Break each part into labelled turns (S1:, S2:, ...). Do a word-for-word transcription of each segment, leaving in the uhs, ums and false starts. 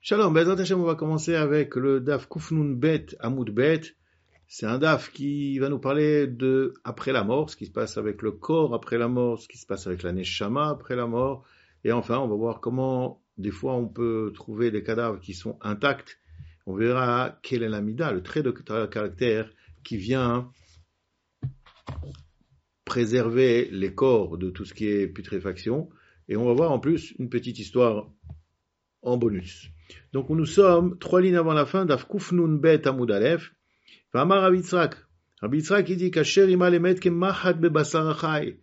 S1: Shalom, Bezrat Hashem, on va commencer avec le Daf Kufnun Bet Amoud Bet. C'est un Daf qui va nous parler de après la mort, ce qui se passe avec le corps après la mort, ce qui se passe avec la Neshama après la mort. Et enfin, on va voir comment, des fois, on peut trouver des cadavres qui sont intacts. On verra quel est l'amida, le trait de caractère qui vient préserver les corps de tout ce qui est putréfaction. Et on va voir en plus une petite histoire en bonus. Donc nous sommes trois lignes avant la fin d'Af Kufnun Bet Amoud Aleph. V'amar Rabbi Yitzhak. Rabbi Yitzhak il dit Kasher ima lemet kemachat bebasar achai.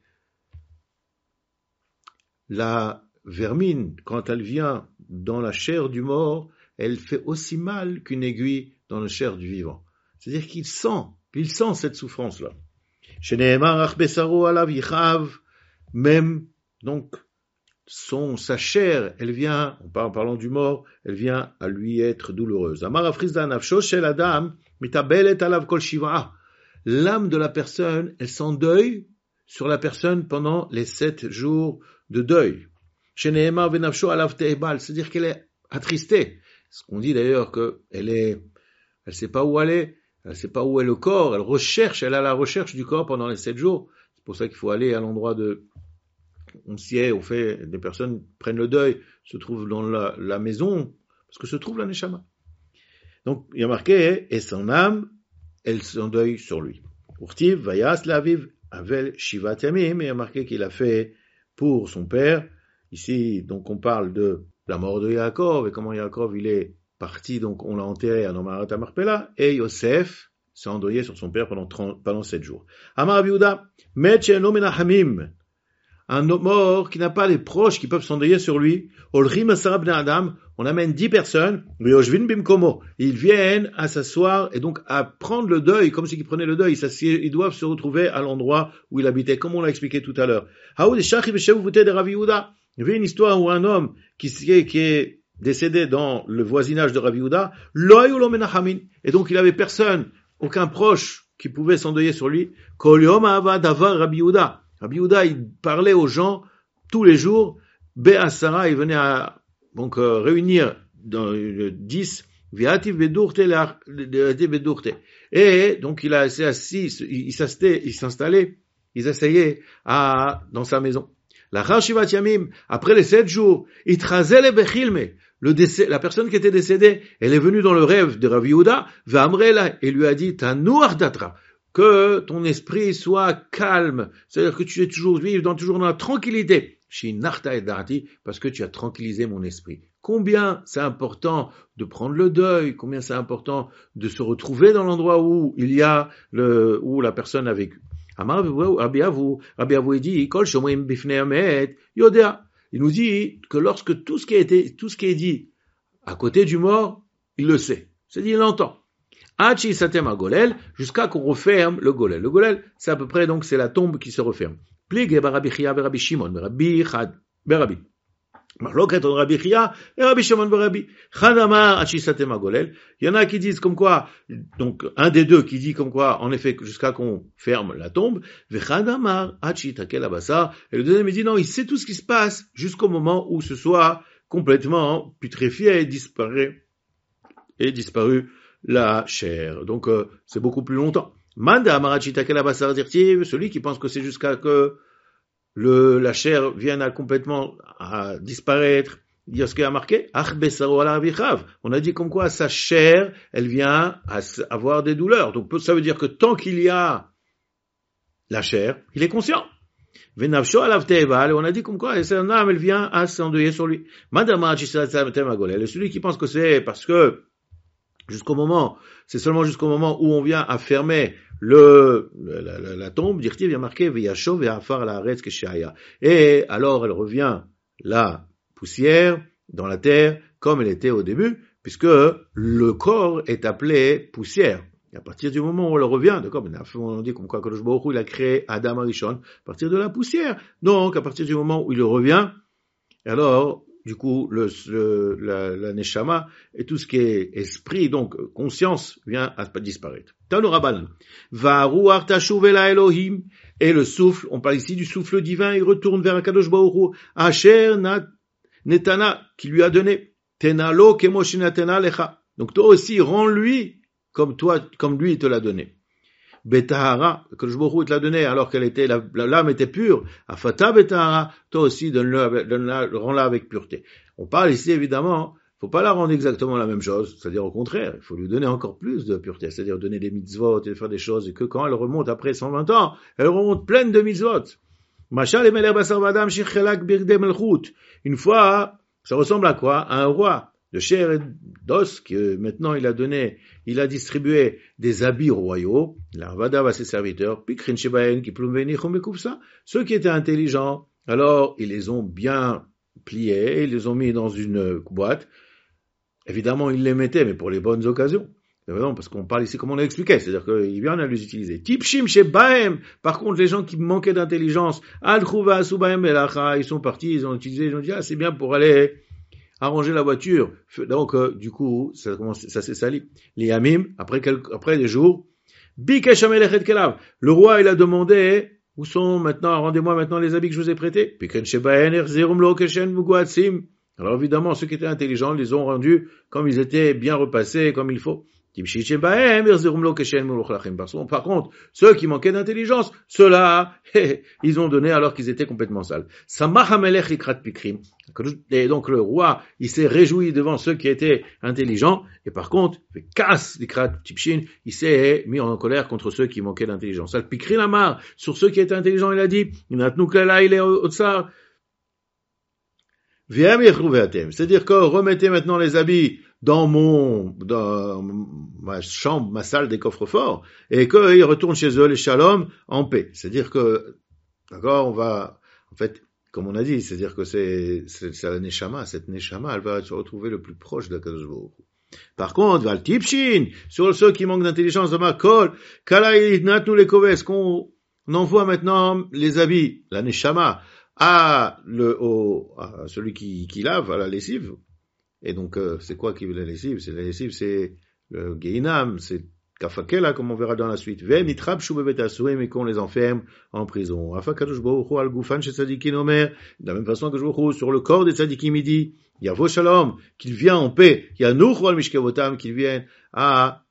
S1: La vermine, quand elle vient dans la chair du mort, elle fait aussi mal qu'une aiguille dans la chair du vivant. C'est-à-dire qu'il sent, il sent cette souffrance-là. Sheneemar ach besaro alav yichav. Même, donc, son, sa chair, elle vient, en parlant du mort, elle vient à lui être douloureuse. Amar afrizda nafsho shel adam mitabelet alav kol shiva. L'âme de la personne, elle s'endeuille sur la personne pendant les sept jours de deuil. Sheneemar venafsho alav teibal, c'est-à-dire qu'elle est attristée. Ce qu'on dit d'ailleurs qu'elle est, elle sait pas où aller, elle sait pas où est le corps, elle recherche, elle a la recherche du corps pendant les sept jours. C'est pour ça qu'il faut aller à l'endroit de on s'y est, au fait, des personnes prennent le deuil, se trouvent dans la, la maison, parce que se trouve la Neshama. Donc, il y a marqué, et son âme, elle s'endeuille sur lui. Urtiv, Vayas, Laviv, Avel, Shivat Yamim, et il y a marqué qu'il a fait pour son père. Ici, donc, on parle de la mort de Yaakov, et comment Yaakov, il est parti, donc, on l'a enterré à Nomarat Marpella, et Yosef s'est endeuillé sur son père pendant trente, pendant sept jours. Amar Abiouda, Met She'eno Menachamim, un mort qui n'a pas les proches qui peuvent s'endeuiller sur lui. On amène dix personnes, ils viennent à s'asseoir et donc à prendre le deuil, comme ceux qui prenaient le deuil, ils doivent se retrouver à l'endroit où il habitait, comme on l'a expliqué tout à l'heure. Il y avait une histoire où un homme qui, qui est décédé dans le voisinage de Rav Yehuda, et donc il avait personne, aucun proche qui pouvait s'endeuiller sur lui. Rabbi Yehuda, il parlait aux gens tous les jours. Be'asara, il venait à donc euh, réunir dans le dix. Et donc il a s'est assis, il, il s'installait, il s'installait, il s'asseyait à dans sa maison. La Shivat Yamim, après les sept jours, il trasait les bechilme. Le décès, la personne qui était décédée, elle est venue dans le rêve de Rabbi Yehuda, ve'amrela, et lui a dit Tanuach datra. Que ton esprit soit calme, c'est-à-dire que tu es toujours vivre dans toujours dans la tranquillité. Parce que tu as tranquillisé mon esprit. Combien c'est important de prendre le deuil, combien c'est important de se retrouver dans l'endroit où il y a le où la personne a vécu. Rabbi Avou dit, il nous dit que lorsque tout ce qui a été, tout ce qui est dit à côté du mort, il le sait. C'est-à-dire il l'entend. Hachi satem a golel, jusqu'à qu'on referme le golel. Le golel, c'est à peu près, donc, c'est la tombe qui se referme. Plig, Rabbi Chia, Rabbi Shimon, Rabbi Chad, Rabbi. Marloket, Rabbi Chia, et Rabbi Shimon, Rabbi. Chadamar, Hachi satem a golel. Il y en a qui disent comme quoi, donc, un des deux qui dit comme quoi, en effet, jusqu'à qu'on ferme la tombe, Vechadamar, Hachi takel abasa. Et le deuxième, il dit non, il sait tout ce qui se passe jusqu'au moment où ce soit complètement putréfié et disparaît, et disparu la chair. Donc, euh, c'est beaucoup plus longtemps. Manda amarachita kelabasar dirtiv, celui qui pense que c'est jusqu'à que le, la chair vienne à complètement à disparaître. Il y a ce qui a marqué, ach besaro ala vichav. On a dit comme quoi sa chair, elle vient à avoir des douleurs. Donc, ça veut dire que tant qu'il y a la chair, il est conscient. Venavsho alav teval, on a dit comme quoi, et son âme, elle vient à s'endeuiller sur lui. Manda amarachita temagolel, celui qui pense que c'est parce que jusqu'au moment, c'est seulement jusqu'au moment où on vient à fermer le, la, la, la tombe, dirti vient marquer, v'yasho v'afar la haretz keshaya. Et alors elle revient la poussière dans la terre comme elle était au début, puisque le corps est appelé poussière. Et à partir du moment où elle revient, d'accord, on dit comme quoi Kadosh Baruch Hu, il a créé Adam Arishon, à partir de la poussière. Donc, à partir du moment où il revient, alors, du coup, le, le, la, la Neshama et tout ce qui est esprit, donc conscience, vient à disparaître. Tanu Rabban, Va'aruach tashuv ela Elohim, et le souffle, on parle ici du souffle divin, il retourne vers Akadosh Baruch Hu, Asher Netana, qui lui a donné, tenalo kemoshinatena lecha. Donc toi aussi, rends-lui comme toi, comme lui il te l'a donné. Betahara, que le Baruch Hu te l'a donné alors qu'elle était, la, l'âme était pure. Afata betahara, toi aussi donne-le, donne-la, rends-la avec pureté. On parle ici évidemment, faut pas la rendre exactement la même chose, c'est-à-dire au contraire, il faut lui donner encore plus de pureté, c'est-à-dire donner des mitzvot et faire des choses et que quand elle remonte après cent vingt ans, elle remonte pleine de mitzvot. Machal emeler basar vadam shichelak birde melchut. Une fois, ça ressemble à quoi? À un roi de chair et d'os, que maintenant il a donné, il a distribué des habits royaux, la vadav à ses serviteurs, pikrin shebaen ki plumveni chomekufsa, ceux qui étaient intelligents, alors ils les ont bien pliés, ils les ont mis dans une boîte, évidemment ils les mettaient, mais pour les bonnes occasions, non, parce qu'on parle ici comme on l'a expliqué, c'est-à-dire qu'il vient à les utiliser. Tipshim shebaem, par contre les gens qui manquaient d'intelligence, al chouva asubaem belacha, ils sont partis, ils ont utilisé, ils ont dit, ah c'est bien pour aller arranger la voiture. Donc, euh, du coup, ça, commence, ça s'est sali. Les yamim, après, quelques, après des jours, bikesh hamelech et kelav. Le roi, il a demandé, où sont maintenant, rendez-moi maintenant les habits que je vous ai prêtés. Pikren shebaen erzerum lo keshen muguatsim. Alors évidemment, ceux qui étaient intelligents les ont rendus comme ils étaient bien repassés, comme il faut. Par contre, ceux qui manquaient d'intelligence, ceux-là, ils ont donné alors qu'ils étaient complètement sales. Et donc le roi, il s'est réjoui devant ceux qui étaient intelligents, et par contre, il s'est mis en colère contre ceux qui manquaient d'intelligence. Sur ceux qui étaient intelligents, il a dit, il est au tsar. C'est-à-dire que remettez maintenant les habits dans mon, dans ma chambre, ma salle des coffres-forts, et qu'ils retournent chez eux, les shalom, en paix. C'est-à-dire que, d'accord, on va, en fait, comme on a dit, c'est-à-dire que c'est, c'est, c'est la neshama, cette neshama, elle va se retrouver le plus proche de Kadosh Baruch Hu. Par contre, val tipshin, sur ceux qui manquent d'intelligence, de ma kol, kalai natu les koves, qu'on envoie maintenant les habits, la neshama, à le, au, à celui qui, qui lave, à la lessive. Et donc, euh, c'est quoi qui veut la lessive? C'est la lessive, c'est le Geinam, c'est Kafakela, comme on verra dans la suite. Ve nitrab shubebet asuim, et qu'on les enferme en prison. Afa kadosh baruch hu al gufan chez tzadikin omer, de la même façon que je vous sur le corps des tzadikim, il dit, Yavo shalom, qu'il vient en paix, Yanuch al mishkevotam, qu'il vienne à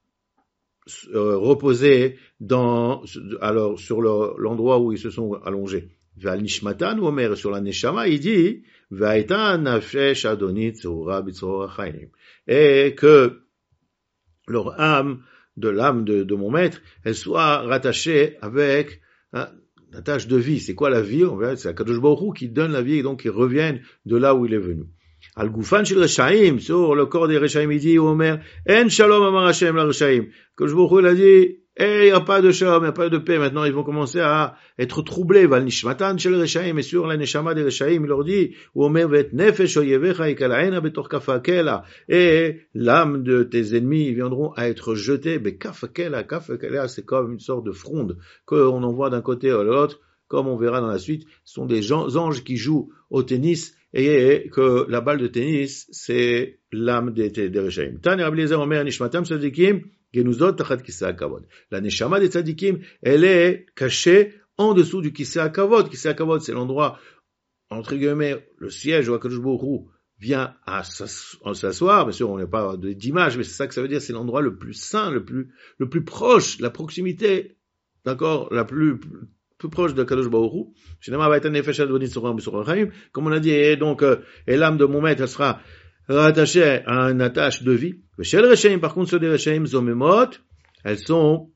S1: euh, reposer dans, alors, sur le, l'endroit où ils se sont allongés. Val nishmatan ou omer, sur la neshama, il dit, Vaïta nafesh adonit tzora b'tzora chayim. Et que leur âme, de l'âme de, de mon maître, elle soit rattachée avec hein, la tâche de vie. C'est quoi la vie? On verra, c'est la Kadosh Baruch Hu qui donne la vie et donc ils reviennent de là où il est venu. Al gufan shel reshaim, sur le corps des reshaim, il dit au Omer, en shalom amar Hashem la reshaim. Kadosh Baruch Hu, il a dit, et il n'y a pas de shalom, il n'y a pas de paix. Maintenant, ils vont commencer à être troublés. Val nishmatan shel reshaim, et sur la neshama des reshaim, il leur dit, Omer vet nefesh oyevecha ikalaena betor kafakela. Et l'âme de tes ennemis viendront à être jetés. Be kafakela, kafakela, c'est comme une sorte de fronde qu'on envoie d'un côté à l'autre, comme on verra dans la suite. Ce sont des gens, anges qui jouent au tennis, et que la balle de tennis, c'est l'âme des, des reshaim. Tani Rabbi Eliezer Omer nishmatam tzadikim, genuzot tachat kisei hakavod. La neshama des tzadikim, elle est cachée en dessous du kisei hakavod. Kisei hakavod, c'est l'endroit, entre guillemets, le siège où Akadosh Baruch Hu vient à s'asseoir. Bien sûr, on n'a pas d'image, mais c'est ça que ça veut dire, c'est l'endroit le plus saint, le plus, le plus proche, la proximité, d'accord, la plus, plus proche de Kadosh Baruch Hu. Comme on a dit, et donc, euh, et l'âme de mon maître, elle sera rattachée à une attache de vie. Chez les Reshaim, par contre, ceux des Reshaim, zomemot, elles sont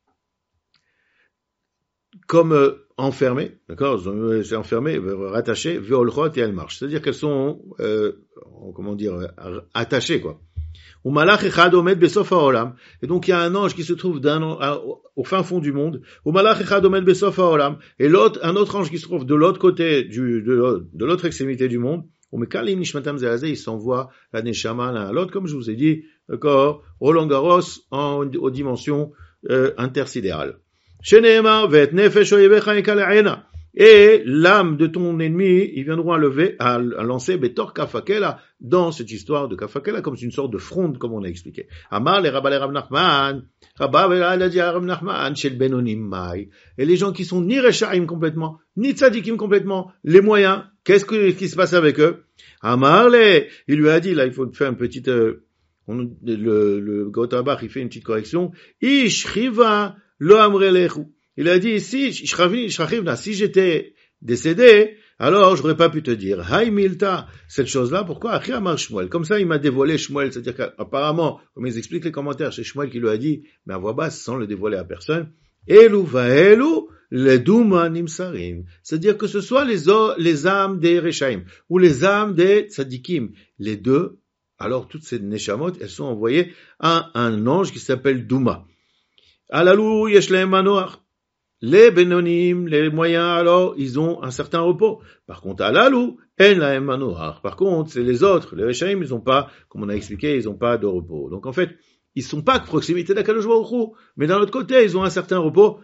S1: comme euh, enfermées, d'accord, c'est enfermé, rattachées, veolchot, et elles marchent. C'est-à-dire qu'elles sont, euh, comment dire, attachées, quoi. Ou malach echad omed besof haolam. Et donc il y a un ange qui se trouve d'un, à, au fin fond du monde. Ou malach echad omed besof haolam. Et l'autre, un autre ange qui se trouve de l'autre côté du, de, de l'autre extrémité du monde. Ou mekalim nishmatam zeazeh, ils s'envoient la neshama l'un à l'autre, comme je vous ai dit, d'accord, Roland Garros en, aux dimensions euh, intersidérales. Sheneemar vet nefesh oyevecha ikalaena. et l'âme de ton ennemi, ils viendront à lever, à, à lancer Betor Kafakela dans cette histoire de Kafakela, comme une sorte de fronde, comme on a expliqué. Amar les Rabba les Rav Nachman, Rabba a dit à Rav Nachman, Shel Benonim Mai, et les gens qui sont ni Rechaim complètement, ni Tzadikim complètement, les moyens, qu'est-ce que, qui se passe avec eux? Amar les, il lui a dit, là, il faut faire une petite, euh, on, le, le Gotabach, il fait une petite correction, Ish Chiva lo amrelechu. Il a dit, si, si j'étais décédé, alors j'aurais pas pu te dire, Hay Milta, cette chose-là, pourquoi? Achi Amar Shmuel. Comme ça, il m'a dévoilé Shmuel, c'est-à-dire qu'apparemment, comme ils expliquent les commentaires, c'est Shmuel qui lui a dit, mais à voix basse, sans le dévoiler à personne, Elu vaelu, les Duma Nimsarim. C'est-à-dire que ce soit les, les âmes des Rechaim, ou les âmes des Tzadikim, les deux, alors toutes ces Neshamot, elles sont envoyées à un ange qui s'appelle Douma. Alalou Yeshlem Manoach. Les Benonim, les moyens, alors, ils ont un certain repos. Par contre, Alalou, En Lahem Manoach. Par contre, c'est les autres, les Rechaim, ils ont pas, comme on a expliqué, ils ont pas de repos. Donc, en fait, ils sont pas à proximité d'Akadosh Baruch Hu, mais d'un autre côté, ils ont un certain repos.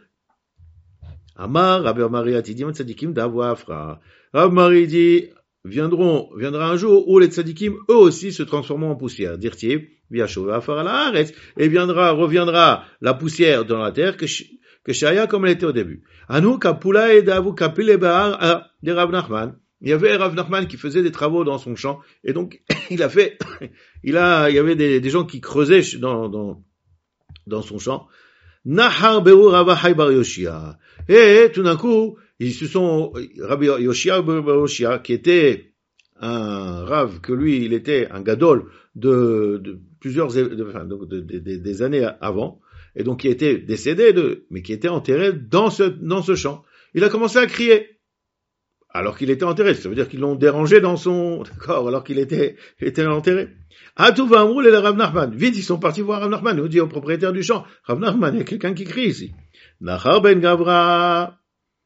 S1: Amar, Rabbi Amari Atidim, Tzadikim, Davwafra. Rabbi Amari dit, viendront, viendra un jour où les Tzadikim, eux aussi, se transformeront en poussière. Dirti, Viachov Afar ala Haaretz. Et viendra, reviendra la poussière dans la terre, que, que Shaya comme elle était au début. Anu kapula et davu kapile bahar de Rav Nachman. Il y avait Rav Nachman qui faisait des travaux dans son champ, et donc il a fait, il a, il y avait des, des gens qui creusaient dans, dans, dans son champ. Nahar beru Rav Hai bar Yoshia. Et tout d'un coup, ils se sont, Rabbi Yoshia bar Yoshia, qui était un Rav, que lui, il était un gadol de, de plusieurs, de, enfin, de, de, de, des années avant, et donc qui était décédé de, mais qui était enterré dans ce, dans ce champ. Il a commencé à crier, alors qu'il était enterré. Ça veut dire qu'ils l'ont dérangé dans son, d'accord, alors qu'il était, il était enterré. Ah, tout va rouler le Rav Nachman. Vite, ils sont partis voir Rav Nachman. Il dit au propriétaire du champ, Rav Nachman, il y a quelqu'un qui crie ici. Nachar ben Gavra.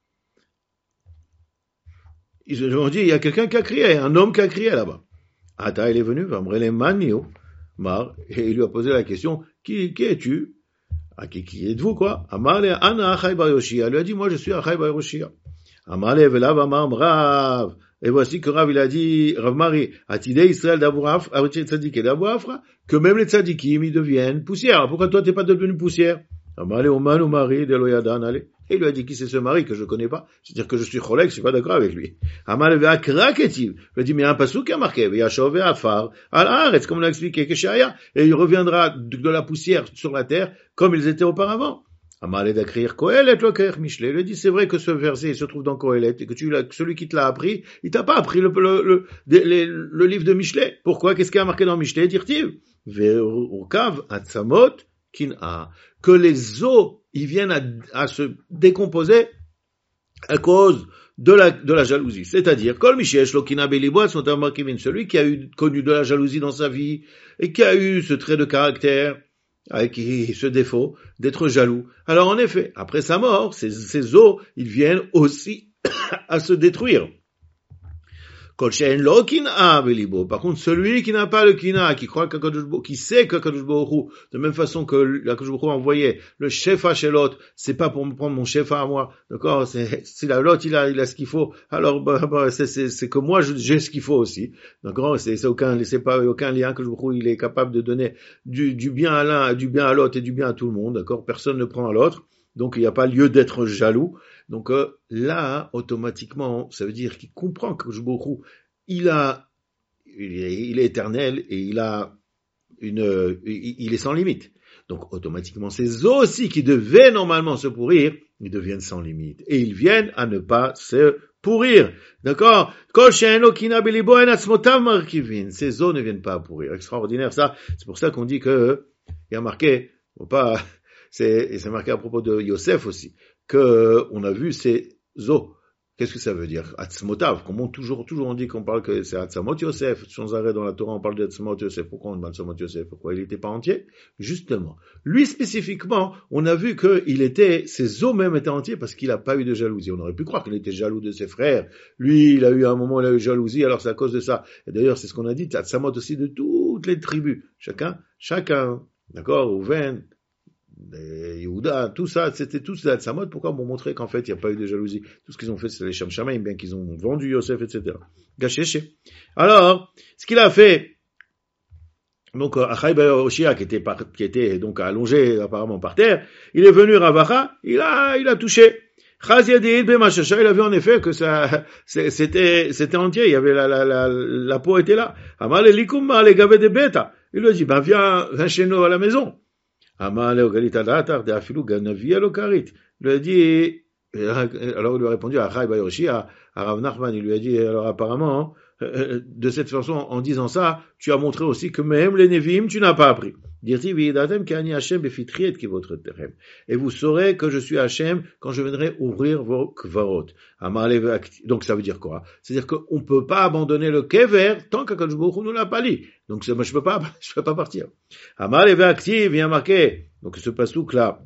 S1: Ils ont dit, il y a quelqu'un qui a crié, un homme qui a crié là-bas. Ata, il est venu, Vamrele Manio, Mar, et il lui a posé la question, qui, qui es-tu? Ah, qui, qui êtes-vous, quoi? Amarle, Ana Achai bar Yoshia. Il lui a dit, moi, je suis Achai bar Yoshia. Amarle, Velav, Amar, Rav. Et voici que Rav, il a dit, Rav Mari, Atidé Israël d'Abouraf, Aritché Tzadik et d'Abourafra, que même les Tzadikim, ils deviennent poussière. Alors, pourquoi toi, t'es pas devenu poussière? Amarle, Oman, Omari, Deloyadan, allez. Et il lui a dit, qui c'est ce mari que je connais pas? C'est-à-dire que je suis cholek, je suis pas d'accord avec lui. Amarle, Ve'akraketiv. Il lui a dit, mais il y a un passouk qui a marqué, Ve'yashov Ve'afar, Al-Haaretz, comme on l'a expliqué, Keshaya, et il reviendra de, de la poussière sur la terre, comme ils étaient auparavant. Amarle d'écrire Kohelet, Lokaech Mishlei. Il lui dit, c'est vrai que ce verset, il se trouve dans Kohelet, et que tu l'as, celui qui te l'a appris, il t'a pas appris le, le, le, le, le livre de Mishlei. Pourquoi? Qu'est-ce qu'il y a marqué dans Mishlei? Dire-t-il, Ve'urkav Atzamot Kin'a. Que les os, ils viennent à, à se décomposer à cause de la, de la jalousie. C'est-à-dire, Kol Mishesh Lokina Beliboat sont Amarkivin, celui qui a eu, connu de la jalousie dans sa vie, et qui a eu ce trait de caractère, avec ce défaut d'être jaloux. Alors en effet, après sa mort, ces, ces os, ils viennent aussi à se détruire. Par contre, celui qui n'a pas le kina, qui croit qu'Akadosh, qui sait qu'Akadosh Baruch Hu, de même façon que l'Akadosh Baruch Hu a envoyé le shefa chez l'autre, c'est pas pour me prendre mon shefa à moi, d'accord? C'est, si l'autre il a, il a ce qu'il faut, alors bah, bah, c'est, c'est, c'est que moi j'ai ce qu'il faut aussi, d'accord? C'est, c'est aucun, c'est pas aucun lien que Baruch Hu il est capable de donner du, du bien à l'un, du bien à l'autre et du bien à tout le monde, d'accord? Personne ne prend à l'autre. Donc il n'y a pas lieu d'être jaloux. Donc euh, là, automatiquement, ça veut dire qu'il comprend que Baruch Hu, il a, il est, il est éternel et il a une, il est sans limite. Donc automatiquement, ces os aussi qui devaient normalement se pourrir, ils deviennent sans limite et ils viennent à ne pas se pourrir. D'accord? Ces os ne viennent pas à pourrir. Extraordinaire ça. C'est pour ça qu'on dit que il y a marqué, faut pas. C'est, et c'est marqué à propos de Yosef aussi, que on a vu ces os. Qu'est-ce que ça veut dire? Atzmotav. Comment toujours, toujours on dit qu'on parle que c'est Atzamot Yosef. Sans arrêt dans la Torah, on parle d'Atzamot Yosef. Pourquoi on demande Atzamot Yosef? Pourquoi il n'était pas entier? Justement. Lui, spécifiquement, on a vu que il était, ses os même étaient entiers parce qu'il n'a pas eu de jalousie. On aurait pu croire qu'il était jaloux de ses frères. Lui, il a eu un moment, il a eu jalousie, alors c'est à cause de ça. Et d'ailleurs, c'est ce qu'on a dit, Atzamot aussi de toutes les tribus. Chacun, chacun, d'accord, ou vingt, des Yehuda, tout ça, c'était tout ça de sa mode. Pourquoi? Pour montrer qu'en fait, il n'y a pas eu de jalousie. Tout ce qu'ils ont fait, c'est les Shamshamaim, bien qu'ils ont vendu Yosef, et cetera. Gachéché. Alors, ce qu'il a fait, donc, Achai Bayoshia, qui était, par, qui était donc allongé apparemment par terre, il est venu Ravacha, il a, il a touché. Chaz Yadid Bemashasha, il a vu en effet que ça, c'était, c'était entier, il y avait la, la, la, la peau était là. Amal Elikum, les gavés de bêta. Il lui a dit, ben, viens, viens chez nous à la maison. Amal Ogalit Adatar, de Afilou Ganavi Alokarit. Il lui a dit, alors il lui a répondu à Achai Bayoshi, à, à Rav Nachman, il lui a dit, alors apparemment, de cette façon, en disant ça, tu as montré aussi que même les Nevi'im, tu n'as pas appris. Et vous saurez que je suis Hachem quand je viendrai ouvrir vos kvarot. Donc ça veut dire quoi? C'est-à-dire qu'on ne peut pas abandonner le kever tant qu'Akadosh Baruch Hu nous l'a pas dit. Donc moi, je peux pas, je peux pas partir. Amal Eve Active vient marquer. Donc ce pasouk là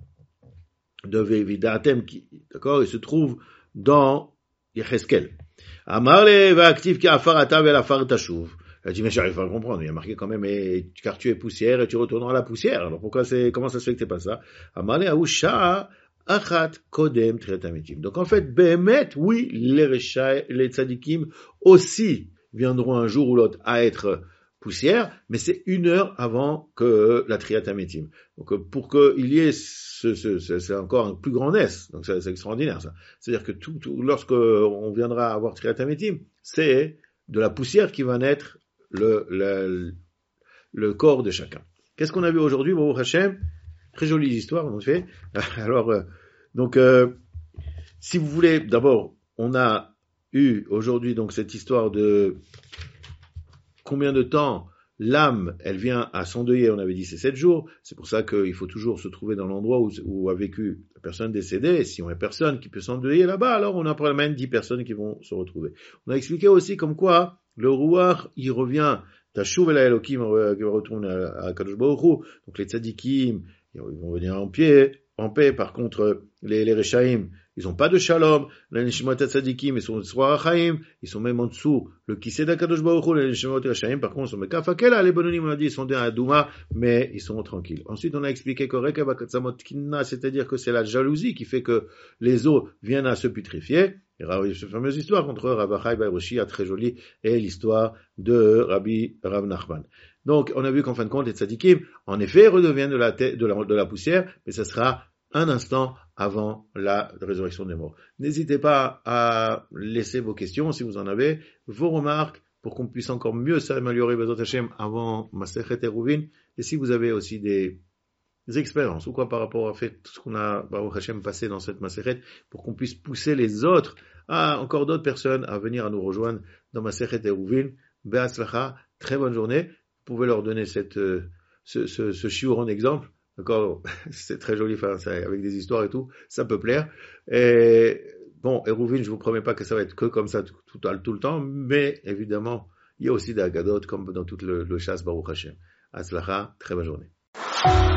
S1: de Vidatem, qui, d'accord, il se trouve dans Yecheskel. Amar Eve Active qui a farata vel afar tashuv. Elle dit, mais j'arrive pas à comprendre. Il y a marqué quand même, et, car tu es poussière et tu retourneras à la poussière. Alors pourquoi c'est, comment ça se fait que t'es pas ça? Amale aousha achat kodem tretamitim. Donc en fait, behemet, oui, les rechaï, les tzadikim aussi viendront un jour ou l'autre à être poussière, mais c'est une heure avant que la triatamétim. Donc pour qu'il y ait ce, ce, ce, c'est encore un plus grand nes. Donc c'est, c'est extraordinaire ça. C'est-à-dire que tout, tout, lorsque on viendra avoir triatamétim, c'est de la poussière qui va naître Le, le, le corps de chacun. Qu'est-ce qu'on a vu aujourd'hui, Baruch Hashem? Très jolie histoire, en fait. Alors, euh, donc, euh, si vous voulez, d'abord, on a eu aujourd'hui donc cette histoire de combien de temps l'âme, elle vient à s'endeuiller. On avait dit c'est sept jours. C'est pour ça qu'il faut toujours se trouver dans l'endroit où, où a vécu la personne décédée. Et si on a personne qui peut s'endeuiller là-bas, alors on a pour même dix personnes qui vont se retrouver. On a expliqué aussi comme quoi le Ruach, il revient, Tashuv el Elokim, qui retourne à Kadosh Baruch Hu. Donc les tzadikim, ils vont venir en pied, en paix. Par contre, les, les Rechaim, ils ont pas de shalom. Les Neshimot tzadikim, ils sont Swarachim, ils sont même en dessous. Le Kised Kadosh Baruch Hu, les Neshimot Rechaim, par contre, ils sont Mekafakela. Les Bononim, on a dit, ils sont dans la Douma, mais ils sont tranquilles. Ensuite, on a expliqué que Rekabakatzamot Kinna, c'est-à-dire que c'est la jalousie qui fait que les eaux viennent à se putréfier. Il y a cette fameuse histoire entre Rav Achai Bayoshi, très jolie, et l'histoire de Rabbi Rav Nachman. Donc, on a vu qu'en fin de compte, les tzadikim, en effet, redeviennent de la, tête, de, la, de la poussière, mais ça sera un instant avant la résurrection des morts. N'hésitez pas à laisser vos questions, si vous en avez, vos remarques, pour qu'on puisse encore mieux s'améliorer, Bezot Hashem, avant Masechet Eruvin. Et si vous avez aussi des des expériences, ou quoi par rapport à fait tout ce qu'on a, Baruch Hashem, passé dans cette Masechet, pour qu'on puisse pousser les autres, à encore d'autres personnes, à venir à nous rejoindre dans Masechet Eruvin. Be'atzlacha, très bonne journée. Vous pouvez leur donner cette, euh, ce, ce, ce shiur en exemple. D'accord? C'est très joli, enfin, ça, avec des histoires et tout. Ça peut plaire. Et, bon, Eruvin, je vous promets pas que ça va être que comme ça tout, tout, tout le temps, mais évidemment, il y a aussi des agadot, comme dans tout le, le chasse Baruch Hashem. Atzlacha, très bonne journée.